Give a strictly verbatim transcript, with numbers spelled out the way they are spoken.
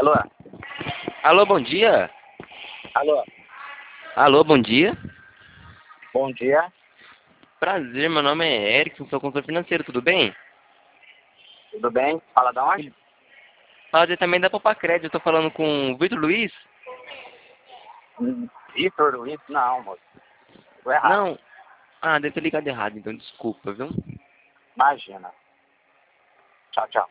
Alô? Alô, bom dia. Alô? Alô, bom dia. Bom dia. Prazer, meu nome é Eric, sou consultor financeiro, tudo bem? Tudo bem? Fala da onde? Fala também da Poupa Crédito, eu tô falando com o Vitor Luiz? Hum, Vitor Luiz? Não, moço. Tô errado. Não. Ah, deve ter ligado errado, então desculpa, viu? Imagina. Tchau, tchau.